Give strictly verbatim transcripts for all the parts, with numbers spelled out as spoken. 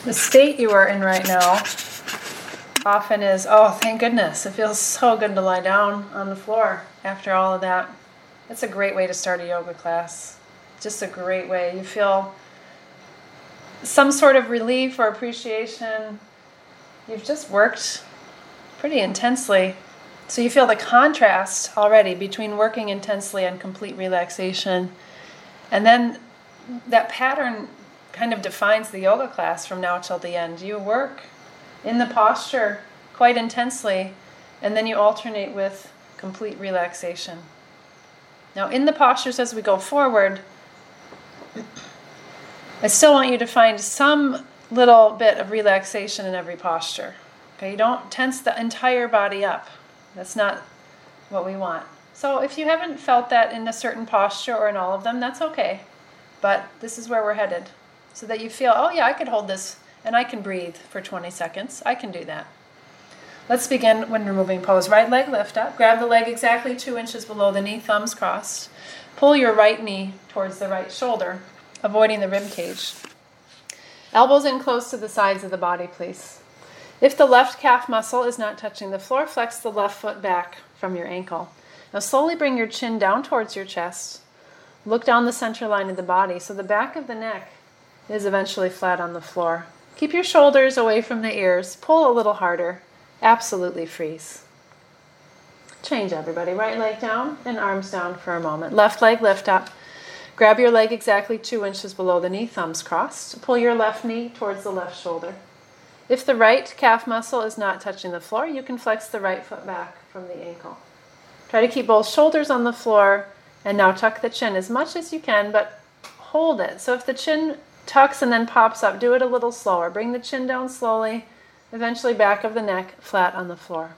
The state you are in right now often is, oh, thank goodness. It feels so good to lie down on the floor after all of that. It's a great way to start a yoga class. Just a great way. You feel some sort of relief or appreciation. You've just worked pretty intensely. So you feel the contrast already between working intensely and complete relaxation. And then that pattern kind of defines the yoga class from now till the end. You work in the posture quite intensely, and then you alternate with complete relaxation. Now, in the postures as we go forward, I still want you to find some little bit of relaxation in every posture. Okay, you don't tense the entire body up. That's not what we want. So if you haven't felt that in a certain posture or in all of them, that's okay. But this is where we're headed. So that you feel, oh yeah, I could hold this and I can breathe for twenty seconds. I can do that. Let's begin when removing pose. Right leg lift up. Grab the leg exactly two inches below the knee, thumbs crossed. Pull your right knee towards the right shoulder, avoiding the rib cage. Elbows in close to the sides of the body, please. If the left calf muscle is not touching the floor, flex the left foot back from your ankle. Now slowly bring your chin down towards your chest. Look down the center line of the body so the back of the neck is eventually flat on the floor. Keep your shoulders away from the ears. Pull a little harder. Absolutely freeze. Change, everybody. Right leg down and arms down for a moment. Left leg lift up. Grab your leg exactly two inches below the knee, thumbs crossed. Pull your left knee towards the left shoulder. If the right calf muscle is not touching the floor, you can flex the right foot back from the ankle. Try to keep both shoulders on the floor, and now tuck the chin as much as you can, but hold it. So if the chin tucks and then pops up, do it a little slower. Bring the chin down slowly, eventually back of the neck flat on the floor.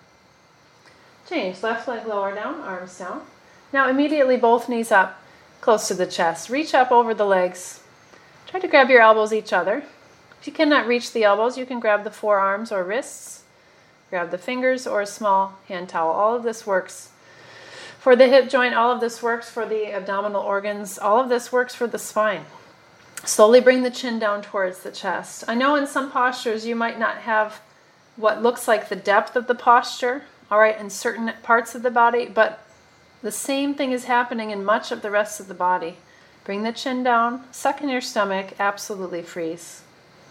Change. Left leg lower down, arms down. Now immediately both knees up, close to the chest. Reach up over the legs. Try to grab your elbows each other. If you cannot reach the elbows, you can grab the forearms or wrists, grab the fingers or a small hand towel. All of this works for the hip joint. All of this works for the abdominal organs. All of this works for the spine. Slowly bring the chin down towards the chest. I know in some postures you might not have what looks like the depth of the posture, all right, in certain parts of the body, but the same thing is happening in much of the rest of the body. Bring the chin down, suck in your stomach, absolutely freeze.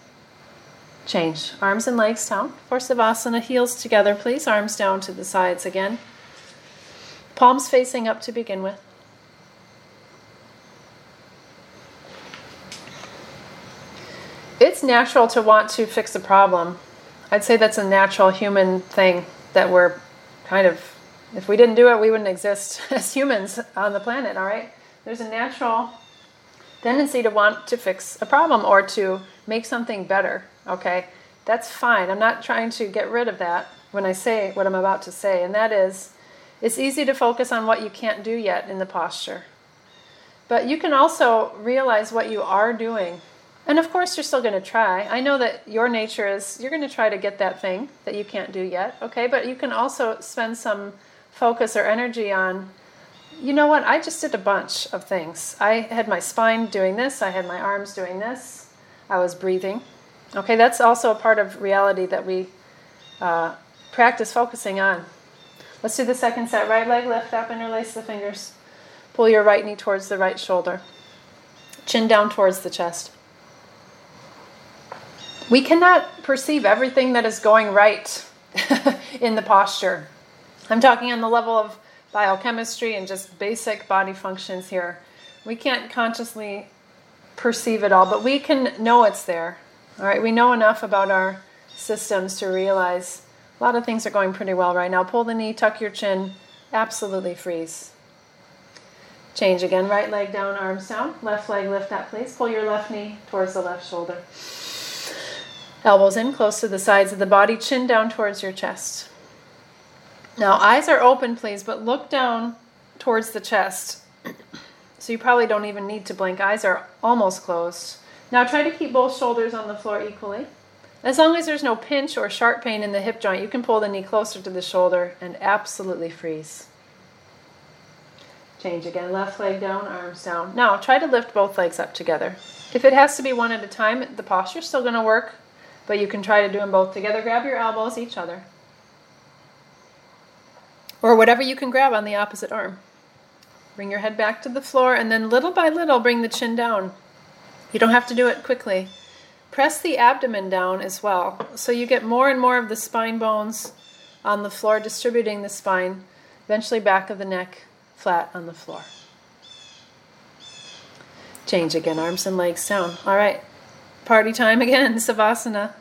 Change. Arms and legs down. For Savasana, heels together, please. Arms down to the sides again. Palms facing up to begin with. It's natural to want to fix a problem. I'd say that's a natural human thing that we're kind of, if we didn't do it, we wouldn't exist as humans on the planet, all right? There's a natural tendency to want to fix a problem or to make something better, okay? That's fine. I'm not trying to get rid of that when I say what I'm about to say, and that is, it's easy to focus on what you can't do yet in the posture. But you can also realize what you are doing. And of course, you're still going to try. I know that your nature is, you're going to try to get that thing that you can't do yet, okay? But you can also spend some focus or energy on, you know what, I just did a bunch of things. I had my spine doing this, I had my arms doing this, I was breathing. Okay, that's also a part of reality that we uh, practice focusing on. Let's do the second set. Right leg lift up, interlace the fingers. Pull your right knee towards the right shoulder. Chin down towards the chest. We cannot perceive everything that is going right in the posture. I'm talking on the level of biochemistry and just basic body functions here. We can't consciously perceive it all, but we can know it's there. All right, we know enough about our systems to realize a lot of things are going pretty well right now. Pull the knee, tuck your chin, absolutely freeze. Change again, right leg down, arms down. Left leg lift up, please. Pull your left knee towards the left shoulder. Elbows in, close to the sides of the body, chin down towards your chest. Now, eyes are open, please, but look down towards the chest. So you probably don't even need to blink. Eyes are almost closed. Now try to keep both shoulders on the floor equally. As long as there's no pinch or sharp pain in the hip joint, you can pull the knee closer to the shoulder and absolutely freeze. Change again, left leg down, arms down. Now try to lift both legs up together. If it has to be one at a time, the posture's still going to work. but you can try to do them both together. Grab your elbows each other. Or whatever you can grab on the opposite arm. Bring your head back to the floor, and then little by little bring the chin down. You don't have to do it quickly. Press the abdomen down as well, so you get more and more of the spine bones on the floor, distributing the spine, eventually back of the neck flat on the floor. Change again, arms and legs down. All right, party time again, Savasana.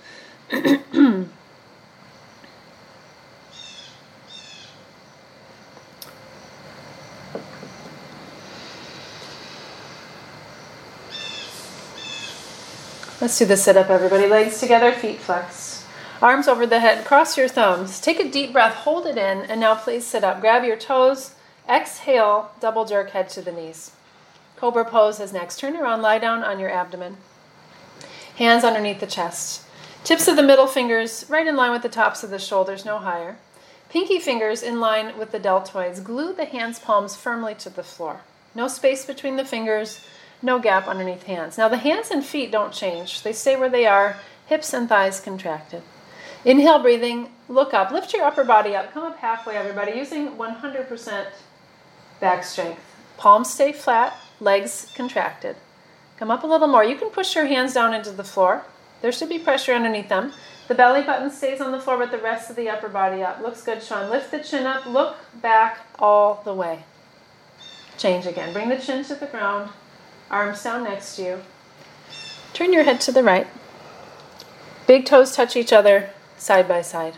Let's do the sit-up, everybody. Legs together, feet flexed. Arms over the head, cross your thumbs. Take a deep breath, hold it in, and now please sit up. Grab your toes, exhale, double jerk head to the knees. Cobra pose is next. Turn around, lie down on your abdomen. Hands underneath the chest. Tips of the middle fingers right in line with the tops of the shoulders, no higher. Pinky fingers in line with the deltoids. Glue the hands' palms firmly to the floor. No space between the fingers, no gap underneath hands. Now the hands and feet don't change. They stay where they are, hips and thighs contracted. Inhale, breathing, look up. Lift your upper body up. Come up halfway, everybody, using one hundred percent back strength. Palms stay flat, legs contracted. Come up a little more. You can push your hands down into the floor. There should be pressure underneath them. The belly button stays on the floor, but the rest of the upper body up. Looks good, Sean. Lift the chin up. Look back all the way. Change again. Bring the chin to the ground. Arms down next to you. Turn your head to the right. Big toes touch each other, side by side.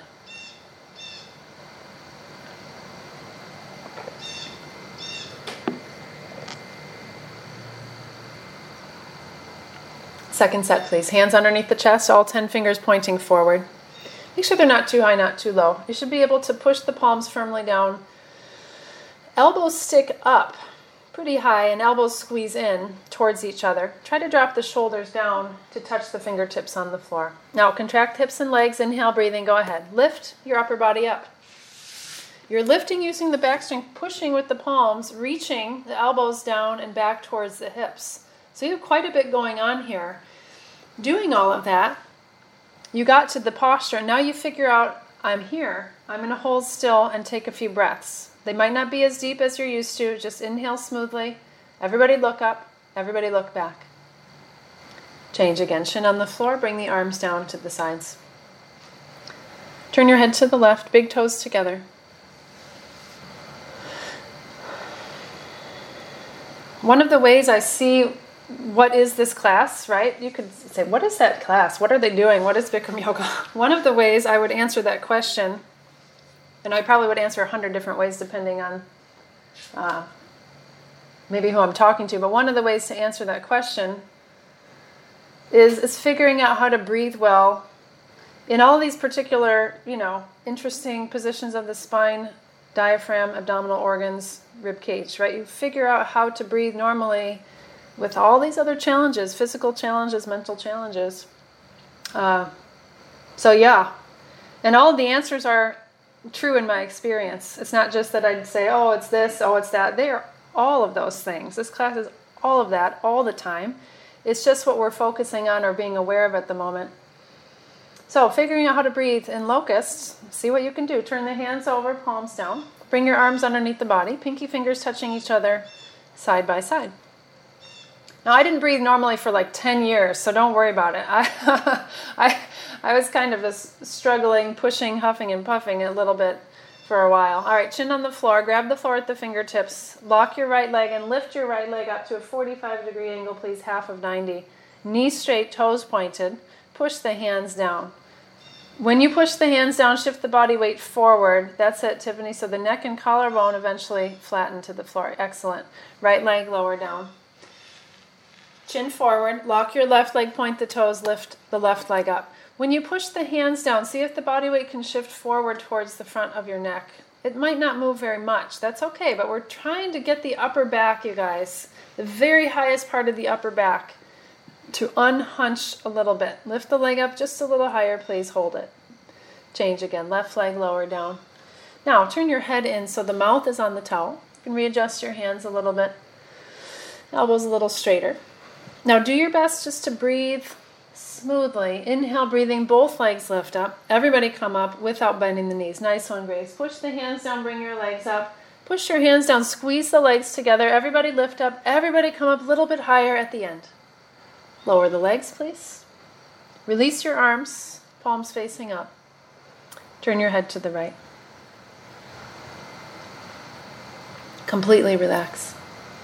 Second set, please. Hands underneath the chest, all ten fingers pointing forward. Make sure they're not too high, not too low. You should be able to push the palms firmly down. Elbows stick up pretty high and elbows squeeze in towards each other. Try to drop the shoulders down to touch the fingertips on the floor. Now contract hips and legs. Inhale, breathing. Go ahead. Lift your upper body up. You're lifting using the back strength, pushing with the palms, reaching the elbows down and back towards the hips. So you have quite a bit going on here. Doing all of that, you got to the posture, and now you figure out, I'm here. I'm going to hold still and take a few breaths. They might not be as deep as you're used to. Just inhale smoothly. Everybody look up. Everybody look back. Change again. Chin on the floor. Bring the arms down to the sides. Turn your head to the left. Big toes together. One of the ways I see what is this class, right? You could say, what is that class? What are they doing? What is Bikram Yoga? One of the ways I would answer that question, and I probably would answer a hundred different ways depending on uh, maybe who I'm talking to, but one of the ways to answer that question is, is figuring out how to breathe well in all these particular, you know, interesting positions of the spine, diaphragm, abdominal organs, rib cage, right? You figure out how to breathe normally with all these other challenges, physical challenges, mental challenges. Uh, so yeah, and all of the answers are true in my experience. It's not just that I'd say, oh, it's this, oh, it's that. They are all of those things. This class is all of that all the time. It's just what we're focusing on or being aware of at the moment. So figuring out how to breathe in locusts, see what you can do. Turn the hands over, palms down. Bring your arms underneath the body, pinky fingers touching each other side by side. Now, I didn't breathe normally for like ten years, so don't worry about it. I I, I was kind of a struggling, pushing, huffing, and puffing a little bit for a while. All right, chin on the floor. Grab the floor at the fingertips. Lock your right leg and lift your right leg up to a forty-five degree angle, please, half of ninety. Knees straight, toes pointed. Push the hands down. When you push the hands down, shift the body weight forward. That's it, Tiffany. So the neck and collarbone eventually flatten to the floor. Excellent. Right leg lower down. Chin forward, lock your left leg, point the toes, lift the left leg up. When you push the hands down, see if the body weight can shift forward towards the front of your neck. It might not move very much. That's okay, but we're trying to get the upper back, you guys, the very highest part of the upper back, to unhunch a little bit. Lift the leg up just a little higher, please. Hold it. Change again. Left leg lower down. Now, turn your head in so the mouth is on the towel. You can readjust your hands a little bit. Elbows a little straighter. Now do your best just to breathe smoothly. Inhale, breathing, both legs lift up. Everybody come up without bending the knees. Nice one, Grace. Push the hands down, bring your legs up. Push your hands down, squeeze the legs together. Everybody lift up. Everybody come up a little bit higher at the end. Lower the legs, please. Release your arms, palms facing up. Turn your head to the right. Completely relax.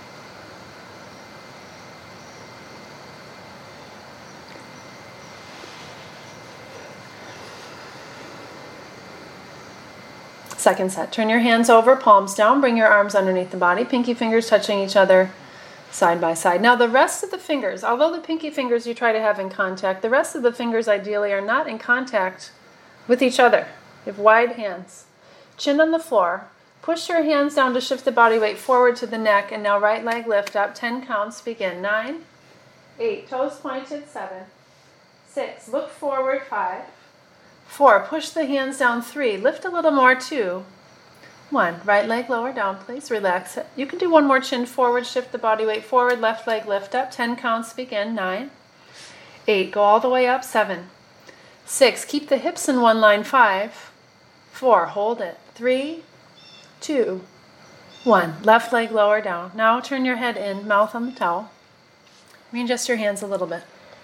Second set. Turn your hands over, palms down, bring your arms underneath the body, pinky fingers touching each other side by side. Now the rest of the fingers, although the pinky fingers you try to have in contact, the rest of the fingers ideally are not in contact with each other. You have wide hands. Chin on the floor. Push your hands down to shift the body weight forward to the neck, and now right leg lift up. Ten counts begin. Nine, eight, toes pointed, seven, six, look forward, five, four, push the hands down, three, lift a little more, two, one, right leg lower down, please, relax it. You can do one more, chin forward, shift the body weight forward, left leg lift up, ten counts begin, nine, eight, go all the way up, seven, six, keep the hips in one line, five, four, hold it, three, two, one, left leg lower down. Now turn your head in, mouth on the towel. Readjust your hands a little bit.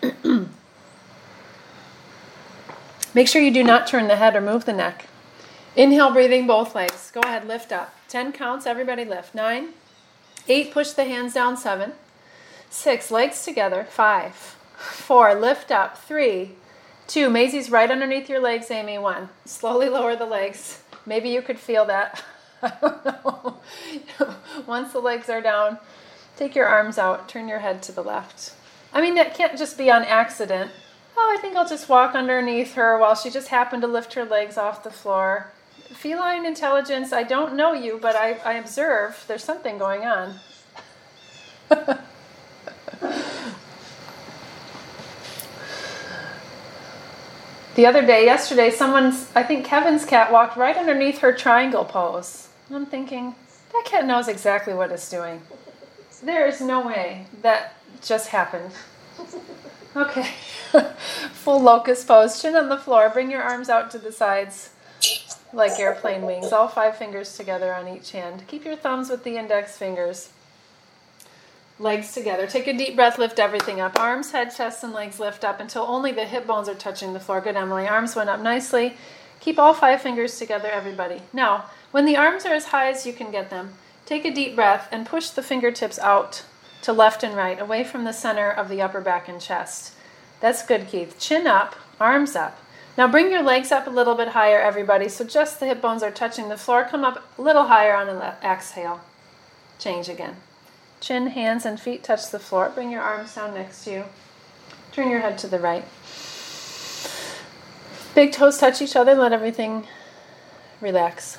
Make sure you do not turn the head or move the neck. Inhale, breathing both legs. Go ahead, lift up. Ten counts, everybody lift. Nine, eight, push the hands down, seven, six, legs together, five, four, lift up, three, two, Maisie's right underneath your legs, Amy, one. Slowly lower the legs. Maybe you could feel that. I don't know. Once the legs are down, take your arms out, turn your head to the left. I mean, that can't just be on accident. Oh, I think I'll just walk underneath her while she just happened to lift her legs off the floor. Feline intelligence, I don't know you, but I, I observe there's something going on. The other day, yesterday, someone's, I think Kevin's cat walked right underneath her triangle pose. And I'm thinking, that cat knows exactly what it's doing. There is no way that just happened. Okay. Full locust pose, chin on the floor. Bring your arms out to the sides like airplane wings. All five fingers together on each hand. Keep your thumbs with the index fingers. Legs together. Take a deep breath, lift everything up. Arms, head, chest, and legs lift up until only the hip bones are touching the floor. Good, Emily. Arms went up nicely. Keep all five fingers together, everybody. Now, when the arms are as high as you can get them, take a deep breath and push the fingertips out to left and right, away from the center of the upper back and chest. That's good, Keith. Chin up, arms up. Now bring your legs up a little bit higher, everybody, so just the hip bones are touching the floor. Come up a little higher on an exhale. Change again. Chin, hands, and feet touch the floor. Bring your arms down next to you. Turn your head to the right. Big toes touch each other. Let everything relax.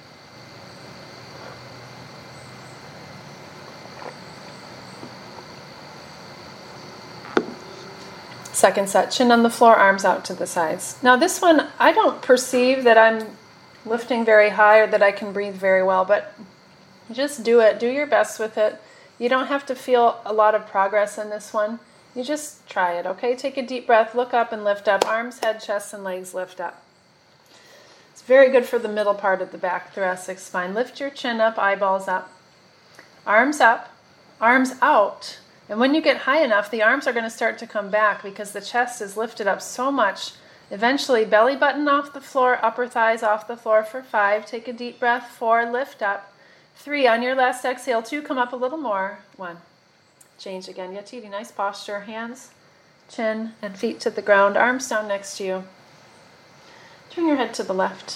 Second set, chin on the floor, arms out to the sides. Now this one, I don't perceive that I'm lifting very high or that I can breathe very well, but just do it. Do your best with it. You don't have to feel a lot of progress in this one. You just try it, okay? Take a deep breath, look up and lift up. Arms, head, chest, and legs lift up. It's very good for the middle part of the back thoracic spine. Lift your chin up, eyeballs up. Arms up, arms out. And when you get high enough, the arms are going to start to come back because the chest is lifted up so much. Eventually, belly button off the floor, upper thighs off the floor for five. Take a deep breath. Four, lift up. Three, on your last exhale. Two, come up a little more. One. Change again. Yatiri, nice posture. Hands, chin, and feet to the ground. Arms down next to you. Turn your head to the left.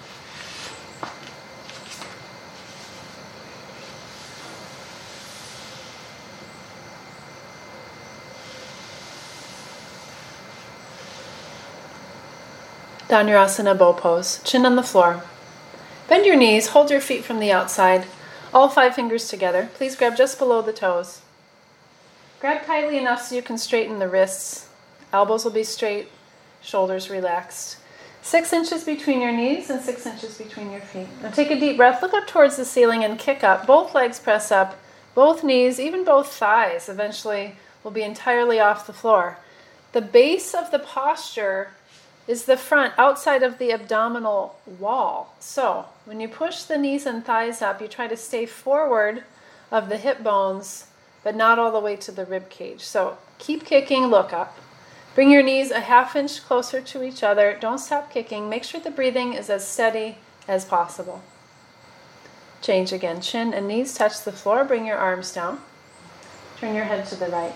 Dhanurasana bow pose. Chin on the floor. Bend your knees. Hold your feet from the outside. All five fingers together. Please grab just below the toes. Grab tightly enough so you can straighten the wrists. Elbows will be straight. Shoulders relaxed. Six inches between your knees and six inches between your feet. Now take a deep breath. Look up towards the ceiling and kick up. Both legs press up. Both knees, even both thighs, eventually will be entirely off the floor. The base of the posture is the front, outside of the abdominal wall. So when you push the knees and thighs up, you try to stay forward of the hip bones, but not all the way to the rib cage. So keep kicking, look up. Bring your knees a half inch closer to each other. Don't stop kicking. Make sure the breathing is as steady as possible. Change again. Chin and knees touch the floor. Bring your arms down. Turn your head to the right.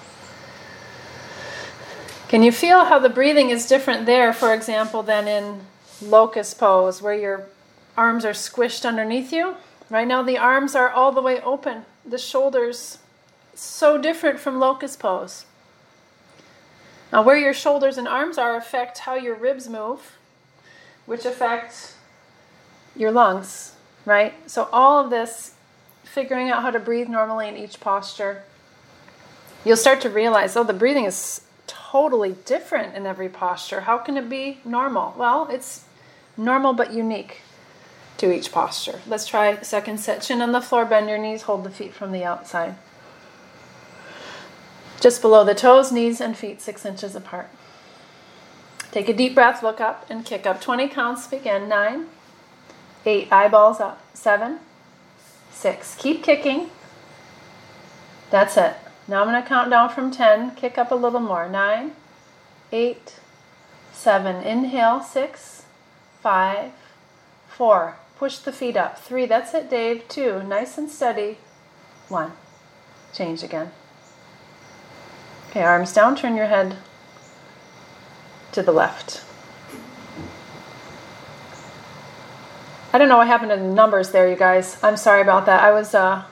Can you feel how the breathing is different there, for example, than in locust pose, where your arms are squished underneath you? Right now the arms are all the way open. The shoulders, so different from locust pose. Now, where your shoulders and arms are affect how your ribs move, which affect your lungs, right? So all of this, figuring out how to breathe normally in each posture, you'll start to realize, oh, the breathing is totally different in every posture. How can it be normal? Well, it's normal but unique to each posture. Let's try second set. Chin on the floor, bend your knees, hold the feet from the outside. Just below the toes, knees and feet six inches apart. Take a deep breath, look up and kick up. twenty counts begin. Nine, eight, eyeballs up. Seven, six. Keep kicking. That's it. Now I'm going to count down from ten. Kick up a little more. Nine, eight, seven. Inhale. Six, five, four. Push the feet up. Three. That's it, Dave. Two. Nice and steady. One. Change again. Okay, arms down, turn your head to the left. I don't know what happened to the numbers there, you guys. I'm sorry about that. I was uh,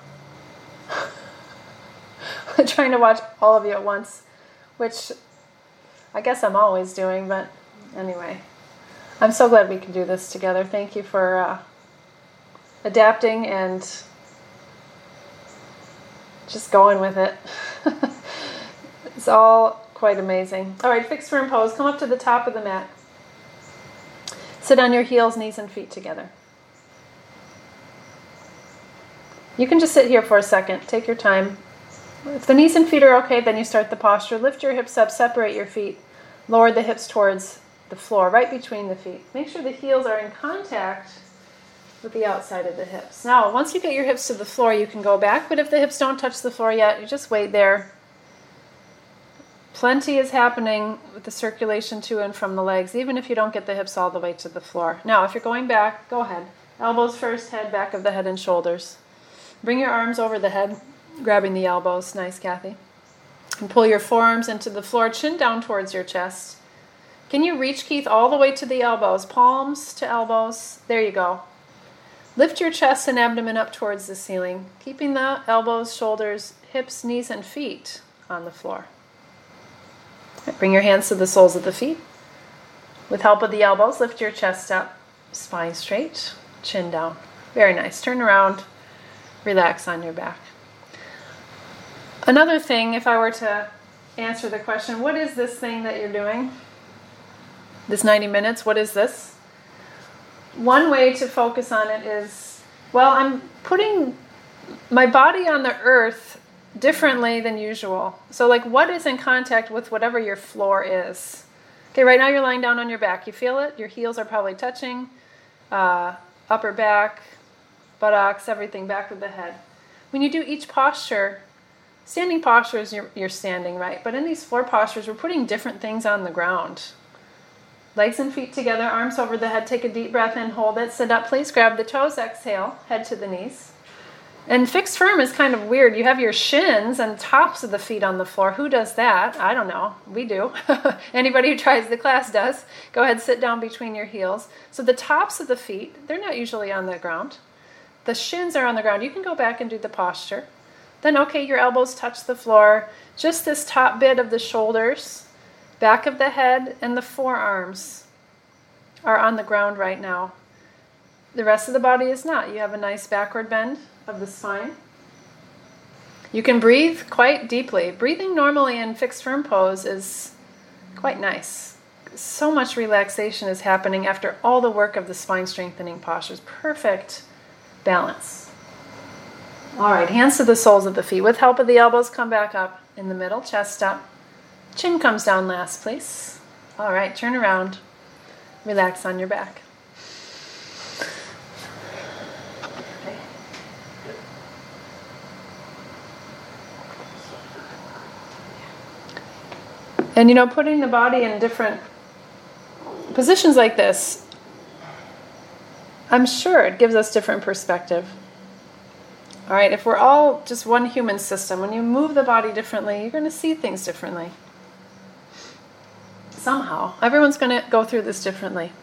trying to watch all of you at once, which I guess I'm always doing, but anyway. I'm so glad we can do this together. Thank you for uh, adapting and just going with it. It's all quite amazing. All right, fixed firm pose. Come up to the top of the mat. Sit on your heels, knees and feet together. You can just sit here for a second. Take your time. If the knees and feet are okay, then you start the posture. Lift your hips up, separate your feet. Lower the hips towards the floor, right between the feet. Make sure the heels are in contact with the outside of the hips. Now, once you get your hips to the floor, you can go back. But if the hips don't touch the floor yet, you just wait there. Plenty is happening with the circulation to and from the legs, even if you don't get the hips all the way to the floor. Now, if you're going back, go ahead. Elbows first, head, back of the head and shoulders. Bring your arms over the head, grabbing the elbows. Nice, Kathy. And pull your forearms into the floor, chin down towards your chest. Can you reach, Keith, all the way to the elbows? Palms to elbows. There you go. Lift your chest and abdomen up towards the ceiling, keeping the elbows, shoulders, hips, knees, and feet on the floor. Bring your hands to the soles of the feet. With help of the elbows, lift your chest up, spine straight, chin down. Very nice. Turn around, relax on your back. Another thing, if I were to answer the question, what is this thing that you're doing? This ninety minutes, what is this? One way to focus on it is, well, I'm putting my body on the earth differently than usual. So like, what is in contact with whatever your floor is? Okay, right now you're lying down on your back. You feel it? Your heels are probably touching, uh, upper back, buttocks, everything, back of the head. When you do each posture, standing postures, you're, you're standing, right? But in these floor postures, we're putting different things on the ground. Legs and feet together, arms over the head. Take a deep breath in, hold it, sit up, please. Grab the toes, exhale, head to the knees. And fixed firm is kind of weird. You have your shins and tops of the feet on the floor. Who does that? I don't know. We do. Anybody who tries the class does. Go ahead, sit down between your heels. So the tops of the feet, they're not usually on the ground. The shins are on the ground. You can go back and do the posture. Then, okay, your elbows touch the floor. Just this top bit of the shoulders, back of the head, and the forearms are on the ground right now. The rest of the body is not. You have a nice backward bend of the spine. You can breathe quite deeply. Breathing normally in fixed firm pose is quite nice. So much relaxation is happening after all the work of the spine strengthening postures. Perfect balance. All right, hands to the soles of the feet. With help of the elbows, come back up in the middle, chest up. Chin comes down last, please. All right, turn around. Relax on your back. Okay. And you know, putting the body in different positions like this, I'm sure it gives us different perspective. All right, if we're all just one human system, when you move the body differently, you're going to see things differently. Somehow. Everyone's going to go through this differently.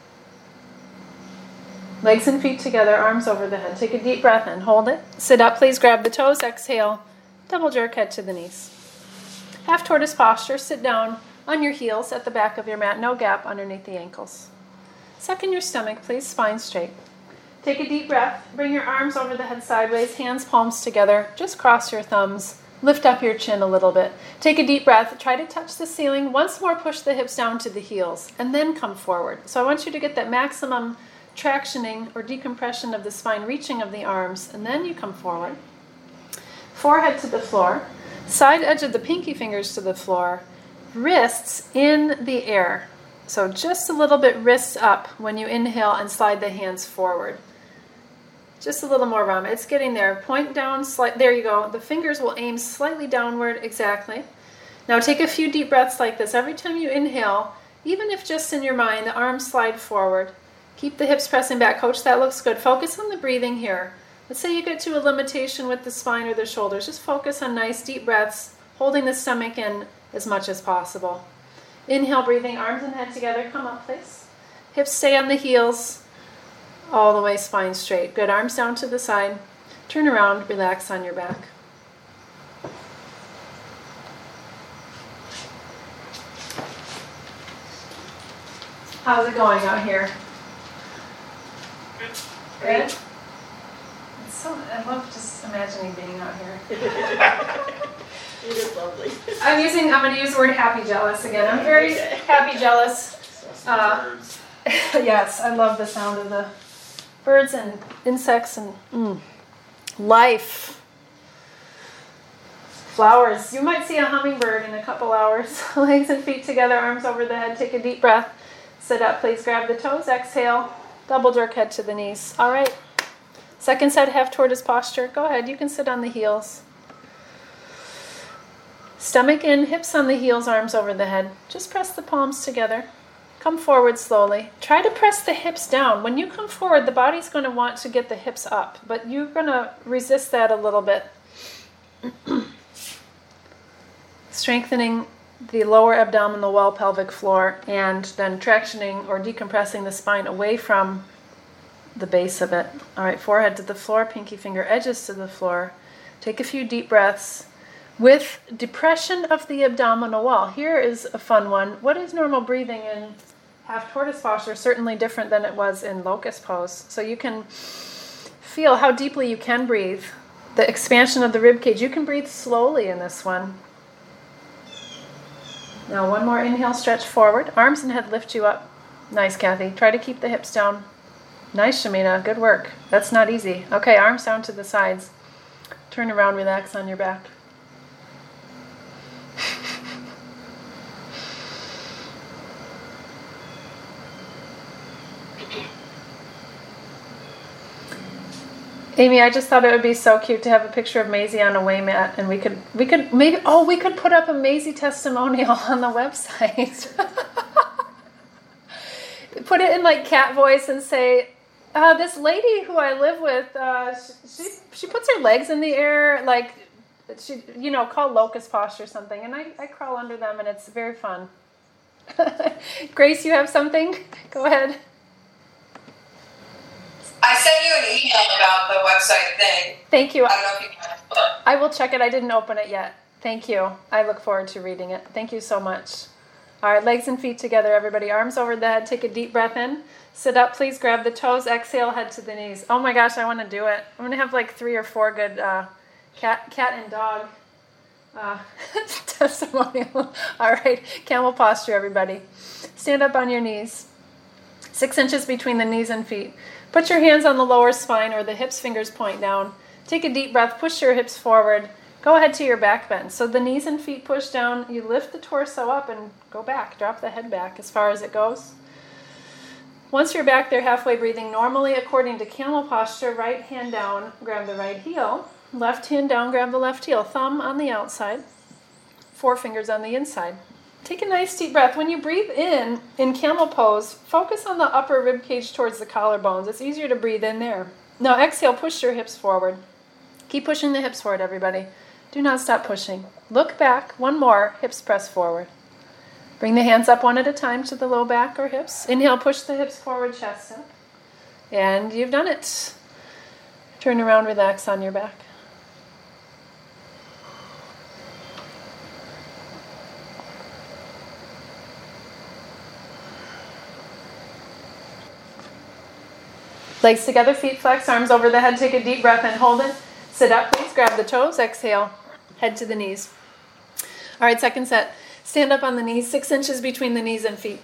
Legs and feet together, arms over the head. Take a deep breath in. Hold it. Sit up, please. Grab the toes. Exhale. Double jerk head to the knees. Half tortoise posture. Sit down on your heels at the back of your mat. No gap underneath the ankles. Suck in your stomach, please. Spine straight. Take a deep breath. Bring your arms over the head sideways. Hands, palms together. Just cross your thumbs. Lift up your chin a little bit. Take a deep breath. Try to touch the ceiling. Once more, push the hips down to the heels. And then come forward. So I want you to get that maximum tractioning or decompression of the spine, reaching of the arms. And then you come forward. Forehead to the floor. Side edge of the pinky fingers to the floor. Wrists in the air. So just a little bit wrists up when you inhale and slide the hands forward. Just a little more Rama. It's getting there. Point down, slight. There you go. The fingers will aim slightly downward. Exactly. Now take a few deep breaths like this. Every time you inhale, even if just in your mind, the arms slide forward. Keep the hips pressing back. Coach, that looks good. Focus on the breathing here. Let's say you get to a limitation with the spine or the shoulders. Just focus on nice deep breaths, holding the stomach in as much as possible. Inhale, breathing, arms and head together. Come up, please. Hips stay on the heels. All the way spine straight. Good. Arms down to the side. Turn around. Relax on your back. How's it going out here? Good? It's so, I love just imagining being out here. It is lovely. I'm using, I'm going to use the word happy jealous again. I'm very happy jealous. Uh, yes, I love the sound of the birds and insects and mm, life. Flowers. You might see a hummingbird in a couple hours. Legs and feet together, arms over the head. Take a deep breath. Sit up, please. Grab the toes. Exhale. Double jerk head to the knees. All right. Second side, half tortoise posture. Go ahead. You can sit on the heels. Stomach in, hips on the heels, arms over the head. Just press the palms together. Come forward slowly. Try to press the hips down. When you come forward, the body's going to want to get the hips up, but you're going to resist that a little bit. Strengthening the lower abdominal wall, pelvic floor, and then tractioning or decompressing the spine away from the base of it. All right, forehead to the floor, pinky finger edges to the floor. Take a few deep breaths. With depression of the abdominal wall. Here is a fun one. What is normal breathing in half tortoise posture? Certainly different than it was in locust pose. So you can feel how deeply you can breathe. The expansion of the rib cage. You can breathe slowly in this one. Now one more inhale, stretch forward. Arms and head lift you up. Nice, Kathy. Try to keep the hips down. Nice, Shamina. Good work. That's not easy. Okay, arms down to the sides. Turn around, relax on your back. Amy, I just thought it would be so cute to have a picture of Maisie on a way mat, and we could, we could maybe, oh, we could put up a Maisie testimonial on the website. Put it in like cat voice and say, uh, this lady who I live with, uh, she she puts her legs in the air, like she, you know, called locust posture or something, and I, I crawl under them, and it's very fun. Grace, you have something? Go ahead. I sent you an email about the website thing. Thank you. I don't know if you can look. I will check it. I didn't open it yet. Thank you. I look forward to reading it. Thank you so much. All right, legs and feet together, everybody. Arms over the head. Take a deep breath in. Sit up, please. Grab the toes. Exhale, head to the knees. Oh my gosh, I want to do it. I'm going to have like three or four good uh, cat, cat and dog uh, testimonial. All right, camel posture, everybody. Stand up on your knees. Six inches between the knees and feet. Put your hands on the lower spine or the hips, fingers point down. Take a deep breath. Push your hips forward. Go ahead to your back bend. So the knees and feet push down. You lift the torso up and go back. Drop the head back as far as it goes. Once you're back there halfway, breathing normally according to camel posture, right hand down, grab the right heel. Left hand down, grab the left heel. Thumb on the outside. Four fingers on the inside. Take a nice deep breath. When you breathe in, in camel pose, focus on the upper rib cage towards the collarbones. It's easier to breathe in there. Now exhale, push your hips forward. Keep pushing the hips forward, everybody. Do not stop pushing. Look back. One more. Hips press forward. Bring the hands up one at a time to the low back or hips. Inhale, push the hips forward, chest up. And you've done it. Turn around, relax on your back. Legs together, feet flex, arms over the head. Take a deep breath and hold it. Sit up, please. Grab the toes. Exhale. Head to the knees. All right, second set. Stand up on the knees, six inches between the knees and feet.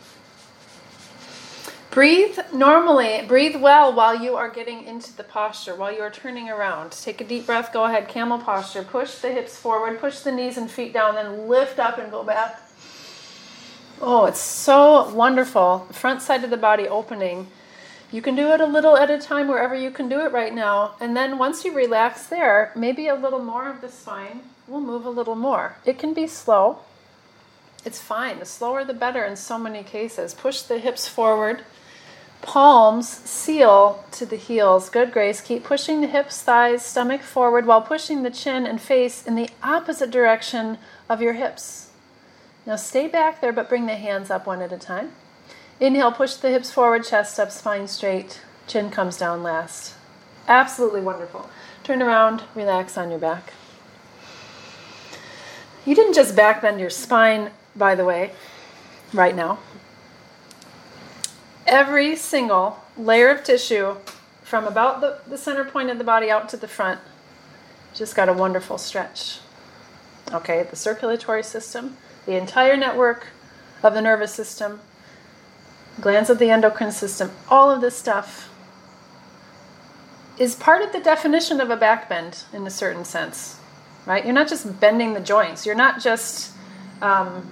Breathe normally. Breathe well while you are getting into the posture, while you are turning around. Take a deep breath. Go ahead. Camel posture. Push the hips forward. Push the knees and feet down. Then lift up and go back. Oh, it's so wonderful. Front side of the body opening. You can do it a little at a time wherever you can do it right now. And then once you relax there, maybe a little more of the spine will move a little more. It can be slow. It's fine. The slower the better in so many cases. Push the hips forward. Palms seal to the heels. Good, Grace. Keep pushing the hips, thighs, stomach forward while pushing the chin and face in the opposite direction of your hips. Now stay back there, but bring the hands up one at a time. Inhale, push the hips forward, chest up, spine straight. Chin comes down last. Absolutely wonderful. Turn around, relax on your back. You didn't just back bend your spine, by the way, right now. Every single layer of tissue from about the, the center point of the body out to the front just got a wonderful stretch. Okay, the circulatory system, the entire network of the nervous system, glands of the endocrine system, all of this stuff is part of the definition of a back bend in a certain sense, right? You're not just bending the joints. You're not just, um,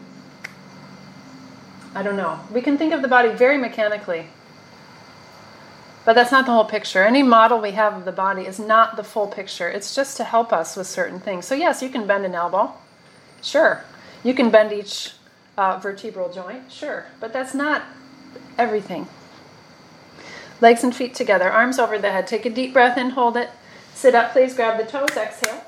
I don't know. We can think of the body very mechanically, but that's not the whole picture. Any model we have of the body is not the full picture. It's just to help us with certain things. So yes, you can bend an elbow. Sure. You can bend each uh, vertebral joint. Sure. But that's not everything. Legs and feet together, arms over the head. Take a deep breath in, hold it. Sit up, please. Grab the toes, exhale.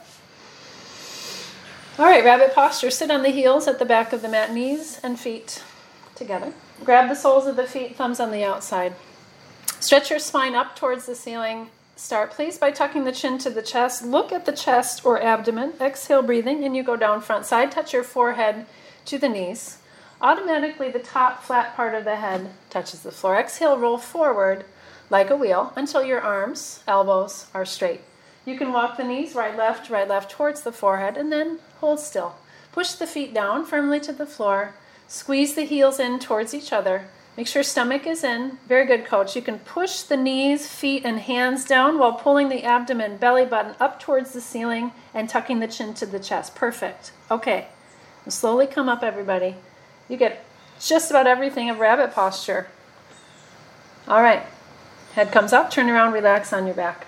All right, rabbit posture. Sit on the heels at the back of the mat, knees and feet together. Grab the soles of the feet, thumbs on the outside. Stretch your spine up towards the ceiling. Start, please, by tucking the chin to the chest. Look at the chest or abdomen. Exhale, breathing, and you go down front side. Touch your forehead to the knees. Automatically, the top flat part of the head touches the floor. Exhale, roll forward like a wheel until your arms, elbows are straight. You can walk the knees right, left, right, left towards the forehead, and then hold still. Push the feet down firmly to the floor. Squeeze the heels in towards each other. Make sure stomach is in. Very good, coach. You can push the knees, feet, and hands down while pulling the abdomen, belly button up towards the ceiling and tucking the chin to the chest. Perfect. Okay. Now slowly come up, everybody. You get just about everything of rabbit posture. All right. Head comes up, turn around, relax on your back.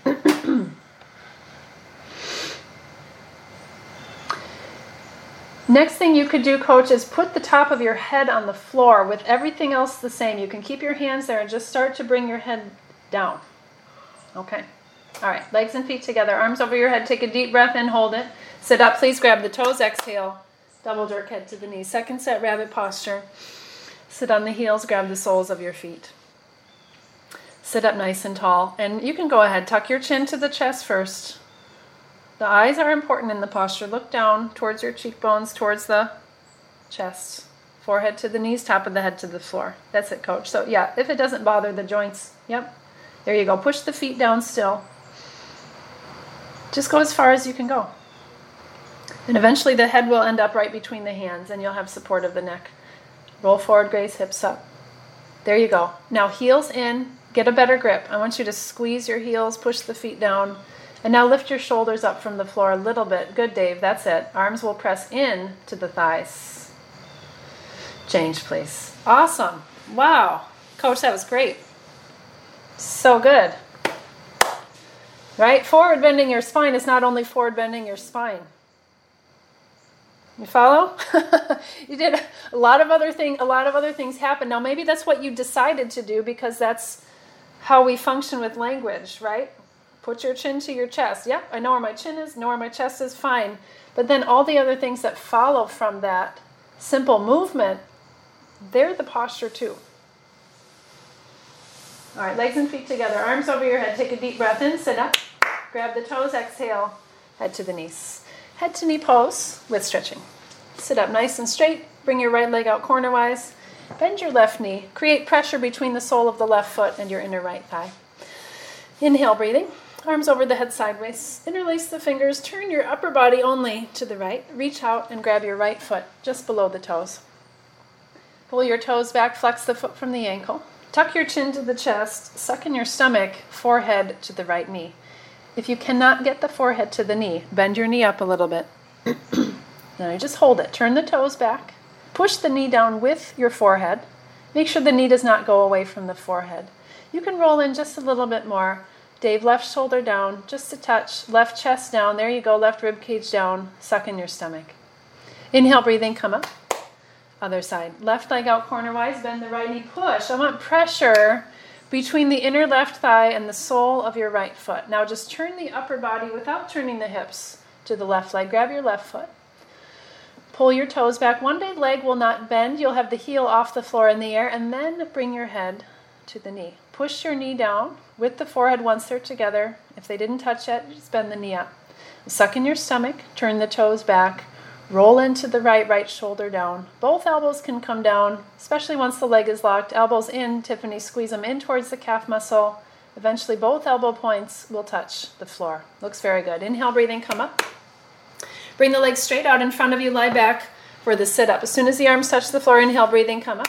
Next thing you could do, coach, is put the top of your head on the floor with everything else the same. You can keep your hands there and just start to bring your head down. Okay. All right. Legs and feet together, arms over your head. Take a deep breath in, hold it. Sit up, please. Grab the toes, exhale. Double jerk head to the knees. Second set, rabbit posture. Sit on the heels, grab the soles of your feet. Sit up nice and tall. And you can go ahead, tuck your chin to the chest first. The eyes are important in the posture. Look down towards your cheekbones, towards the chest. Forehead to the knees, top of the head to the floor. That's it, coach. So yeah, if it doesn't bother the joints, yep. There you go. Push the feet down still. Just go as far as you can go. And eventually the head will end up right between the hands and you'll have support of the neck. Roll forward, Grace, hips up. There you go. Now heels in, get a better grip. I want you to squeeze your heels, push the feet down, And now lift your shoulders up from the floor a little bit. Good, Dave. That's it. Arms will press in to the thighs. Change, please. Awesome. Wow. Coach, that was great. So good. Right? Forward bending your spine is not only forward bending your spine. You follow? You did a lot of other thing. A lot of other things happen. Now maybe that's what you decided to do because that's how we function with language, right? Put your chin to your chest. Yep, I know where my chin is, know where my chest is, fine. But then all the other things that follow from that simple movement, they're the posture too. All right, legs and feet together, arms over your head. Take a deep breath in, sit up, grab the toes, exhale, head to the knees. Head to knee pose with stretching. Sit up nice and straight, bring your right leg out cornerwise, bend your left knee, create pressure between the sole of the left foot and your inner right thigh. Inhale, breathing. Arms over the head sideways. Interlace the fingers. Turn your upper body only to the right. Reach out and grab your right foot just below the toes. Pull your toes back. Flex the foot from the ankle. Tuck your chin to the chest. Suck in your stomach. Forehead to the right knee. If you cannot get the forehead to the knee, bend your knee up a little bit. Now you just hold it. Turn the toes back. Push the knee down with your forehead. Make sure the knee does not go away from the forehead. You can roll in just a little bit more. Dave, left shoulder down, just a touch. Left chest down. There you go. Left rib cage down. Suck in your stomach. Inhale, breathing, come up. Other side. Left leg out cornerwise. Bend the right knee. Push. I want pressure between the inner left thigh and the sole of your right foot. Now just turn the upper body without turning the hips to the left leg. Grab your left foot. Pull your toes back. One day leg will not bend. You'll have the heel off the floor in the air, and then bring your head to the knee. Push your knee down with the forehead once they're together. If they didn't touch yet, just bend the knee up. Suck in your stomach, turn the toes back, roll into the right, right shoulder down. Both elbows can come down, especially once the leg is locked. Elbows in, Tiffany, squeeze them in towards the calf muscle. Eventually both elbow points will touch the floor. Looks very good. Inhale, breathing, come up. Bring the legs straight out in front of you, lie back for the sit-up. As soon as the arms touch the floor, inhale, breathing, come up.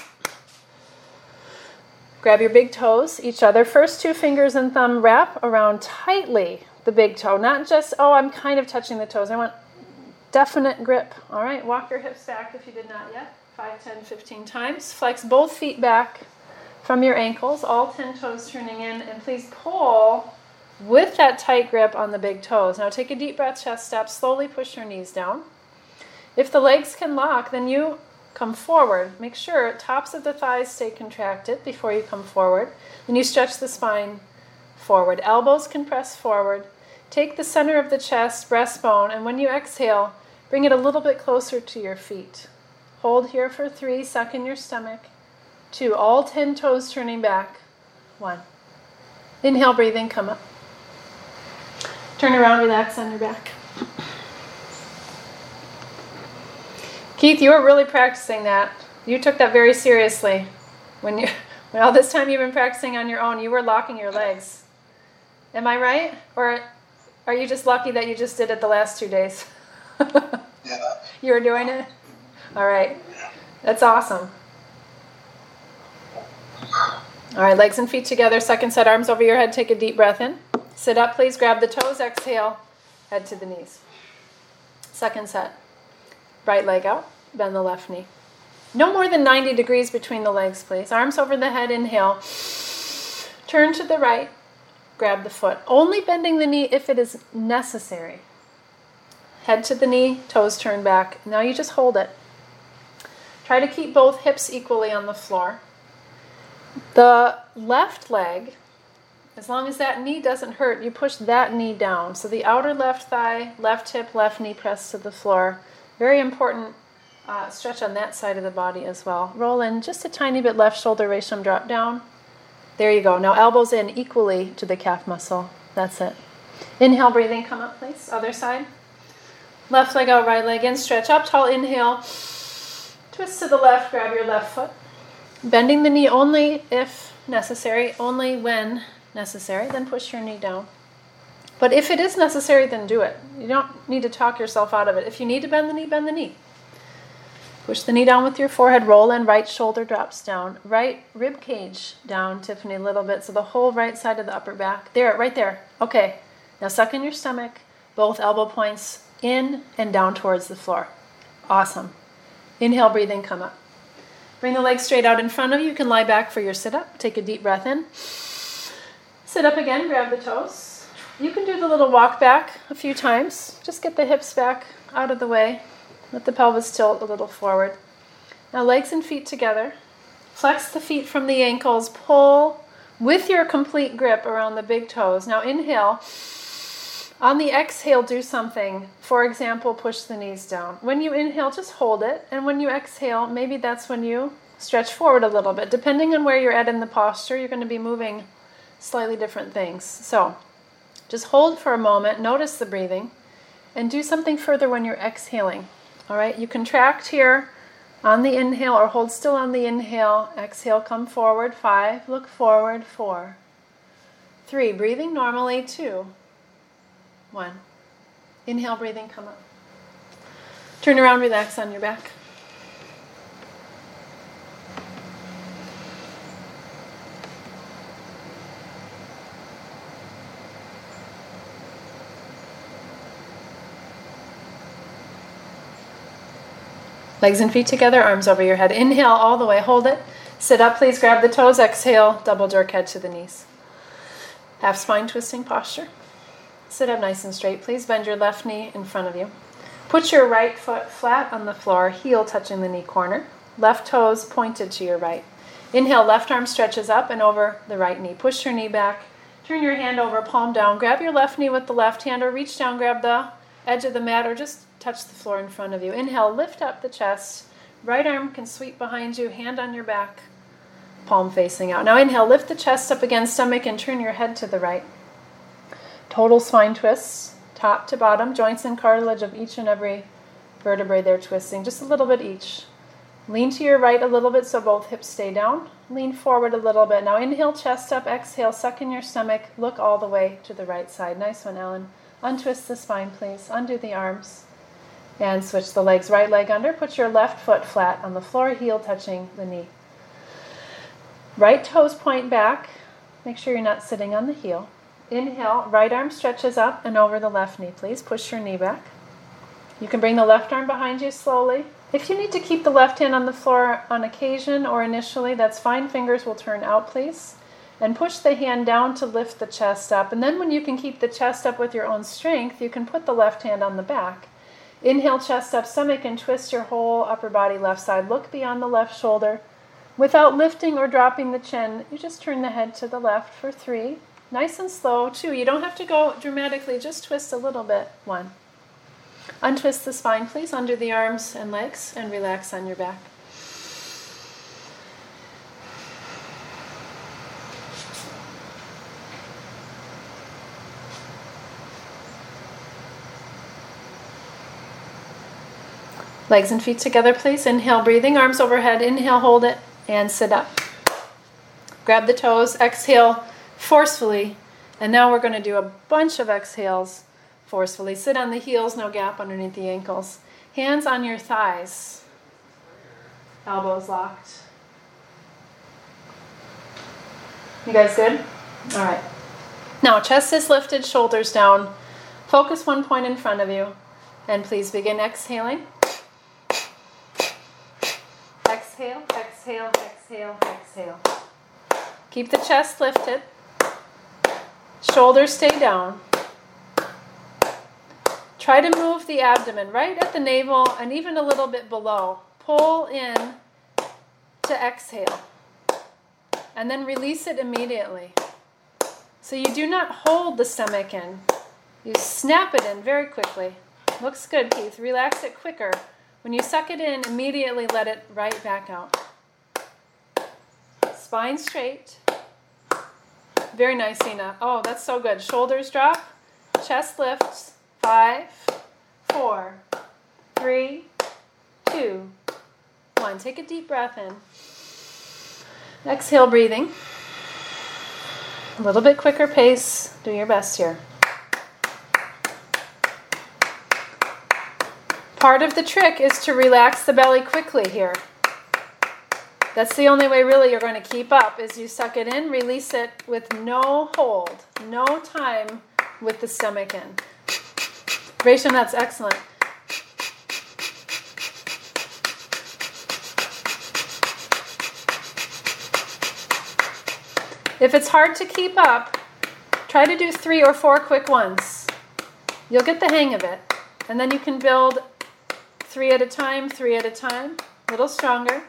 Grab your big toes, each other. First two fingers and thumb wrap around tightly the big toe. Not just, oh, I'm kind of touching the toes. I want definite grip. All right, walk your hips back if you did not yet. five, ten, fifteen times. Flex both feet back from your ankles, all ten toes turning in. And please pull with that tight grip on the big toes. Now take a deep breath, chest up. Slowly push your knees down. If the legs can lock, then you come forward. Make sure tops of the thighs stay contracted before you come forward. Then you stretch the spine forward. Elbows can press forward. Take the center of the chest, breastbone, and when you exhale, bring it a little bit closer to your feet. Hold here for three. Suck in your stomach. Two. All ten toes turning back. One. Inhale, breathing, come up. Turn around, relax on your back. Keith, you were really practicing that. You took that very seriously. When you, when all this time you've been practicing on your own, you were locking your legs. Am I right? Or are you just lucky that you just did it the last two days? Yeah. You were doing it? All right. That's awesome. All right, legs and feet together. Second set, arms over your head. Take a deep breath in. Sit up, please. Grab the toes. Exhale. Head to the knees. Second set. Right leg out, bend the left knee. No more than ninety degrees between the legs, please. Arms over the head, inhale. Turn to the right, grab the foot. Only bending the knee if it is necessary. Head to the knee, toes turn back. Now you just hold it. Try to keep both hips equally on the floor. The left leg, as long as that knee doesn't hurt, you push that knee down. So the outer left thigh, left hip, left knee pressed to the floor. Very important uh, stretch on that side of the body as well. Roll in just a tiny bit, left shoulder, Resham, drop down. There you go. Now elbows in equally to the calf muscle. That's it. Inhale, breathing, come up, please. Other side. Left leg out, right leg in, stretch up tall, inhale. Twist to the left, grab your left foot. Bending the knee only if necessary, only when necessary, then push your knee down. But if it is necessary, then do it. You don't need to talk yourself out of it. If you need to bend the knee, bend the knee. Push the knee down with your forehead, roll in, right shoulder drops down. Right rib cage down, Tiffany, a little bit. So the whole right side of the upper back. There, right there. Okay. Now suck in your stomach, both elbow points in and down towards the floor. Awesome. Inhale, breathing, come up. Bring the legs straight out in front of you. You can lie back for your sit-up. Take a deep breath in. Sit up again, grab the toes. You can do the little walk back a few times. Just get the hips back out of the way. Let the pelvis tilt a little forward. Now legs and feet together. Flex the feet from the ankles. Pull with your complete grip around the big toes. Now inhale. On the exhale, do something. For example, push the knees down. When you inhale, just hold it. And when you exhale, maybe that's when you stretch forward a little bit. Depending on where you're at in the posture, you're going to be moving slightly different things. So just hold for a moment. Notice the breathing. And do something further when you're exhaling. All right? You contract here on the inhale or hold still on the inhale. Exhale, come forward. Five. Look forward. Four. Three. Breathing normally. Two. One. Inhale, breathing, come up. Turn around, relax on your back. Legs and feet together, arms over your head. Inhale all the way, hold it. Sit up, please grab the toes. Exhale, double jerk head to the knees. Half spine twisting posture. Sit up nice and straight. Please bend your left knee in front of you. Put your right foot flat on the floor, heel touching the knee corner. Left toes pointed to your right. Inhale, left arm stretches up and over the right knee. Push your knee back. Turn your hand over, palm down. Grab your left knee with the left hand or reach down, grab the edge of the mat or just touch the floor in front of you. Inhale, lift up the chest. Right arm can sweep behind you, hand on your back, palm facing out. Now inhale, lift the chest up against stomach and turn your head to the right. Total spine twists, top to bottom, joints and cartilage of each and every vertebrae they're twisting, just a little bit each. Lean to your right a little bit so both hips stay down. Lean forward a little bit. Now inhale, chest up, exhale, suck in your stomach, look all the way to the right side. Nice one, Ellen. Untwist the spine, please. Undo the arms. And switch the legs. Right leg under. Put your left foot flat on the floor, heel touching the knee. Right toes point back. Make sure you're not sitting on the heel. Inhale, right arm stretches up and over the left knee, please. Push your knee back. You can bring the left arm behind you slowly. If you need to keep the left hand on the floor on occasion or initially, that's fine. Fingers will turn out, please. And push the hand down to lift the chest up. And then when you can keep the chest up with your own strength, you can put the left hand on the back. Inhale, chest up, stomach, and twist your whole upper body left side. Look beyond the left shoulder. Without lifting or dropping the chin, you just turn the head to the left for three. Nice and slow. Two. You don't have to go dramatically. Just twist a little bit. One. Untwist the spine, please. Under the arms and legs and relax on your back. Legs and feet together, please. Inhale, breathing, arms overhead. Inhale, hold it, and sit up. Grab the toes. Exhale forcefully. And now we're going to do a bunch of exhales forcefully. Sit on the heels, no gap underneath the ankles. Hands on your thighs. Elbows locked. You guys good? All right. Now, chest is lifted, shoulders down. Focus one point in front of you. And please begin exhaling. Exhale, exhale, exhale, exhale. Keep the chest lifted. Shoulders stay down. Try to move the abdomen right at the navel and even a little bit below. Pull in to exhale. And then release it immediately. So you do not hold the stomach in. You snap it in very quickly. Looks good, Keith. Relax it quicker. When you suck it in, immediately let it right back out. Spine straight. Very nice, Ina. Oh, that's so good. Shoulders drop. Chest lifts. Five, four, three, two, one. Take a deep breath in. Exhale, breathing. A little bit quicker pace. Do your best here. Part of the trick is to relax the belly quickly here. That's the only way really you're going to keep up is you suck it in, release it with no hold, no time with the stomach in. Rachel, that's excellent. If it's hard to keep up, try to do three or four quick ones. You'll get the hang of it. And then you can build three at a time, three at a time, a little stronger.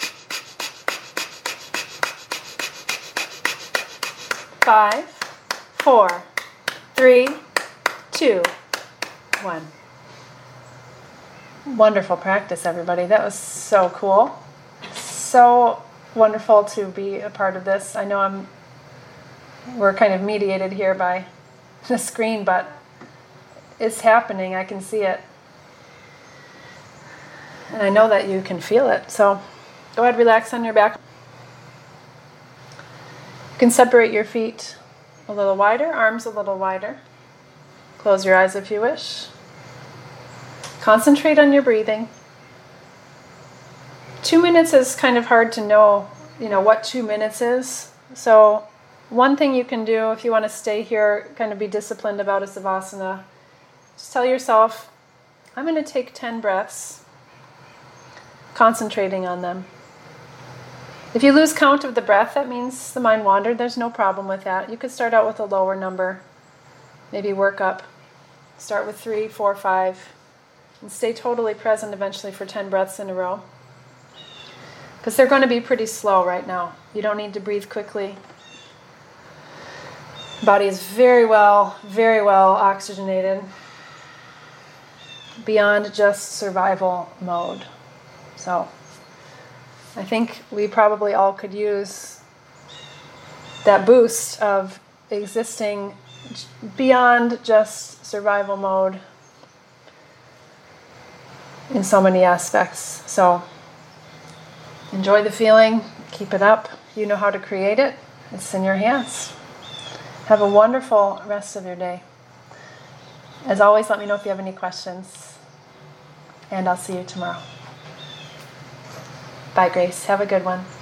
Five, four, three, two, one. Wonderful practice, everybody. That was so cool. So wonderful to be a part of this. I know I'm we're kind of mediated here by the screen, but it's happening. I can see it. And I know that you can feel it. So go ahead, relax on your back. You can separate your feet a little wider, arms a little wider. Close your eyes if you wish. Concentrate on your breathing. Two minutes is kind of hard to know, you know, what two minutes is. So one thing you can do if you want to stay here, kind of be disciplined about a Savasana, just tell yourself, I'm going to take ten breaths, concentrating on them. If you lose count of the breath, that means the mind wandered. There's no problem with that. You could start out with a lower number, maybe work up. Start with three, four, five, and stay totally present eventually for ten breaths in a row. Because they're going to be pretty slow right now. You don't need to breathe quickly. Body is very well, very well oxygenated, beyond just survival mode. So I think we probably all could use that boost of existing beyond just survival mode in so many aspects. So enjoy the feeling, keep it up. You know how to create it. It's in your hands. Have a wonderful rest of your day. As always, let me know if you have any questions. And I'll see you tomorrow. Bye, Grace. Have a good one.